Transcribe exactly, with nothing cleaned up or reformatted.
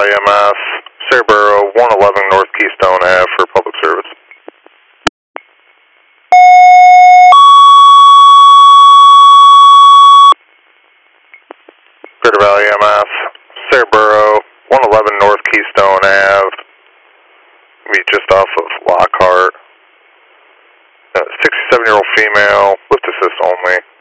Valley M S, Saraboro, one eleven North Keystone Ave for public service. Greater Valley M S, Saraboro, one eleven North Keystone Ave, be just off of Lockhart. Uh, sixty-seven-year-old female, lift assist only.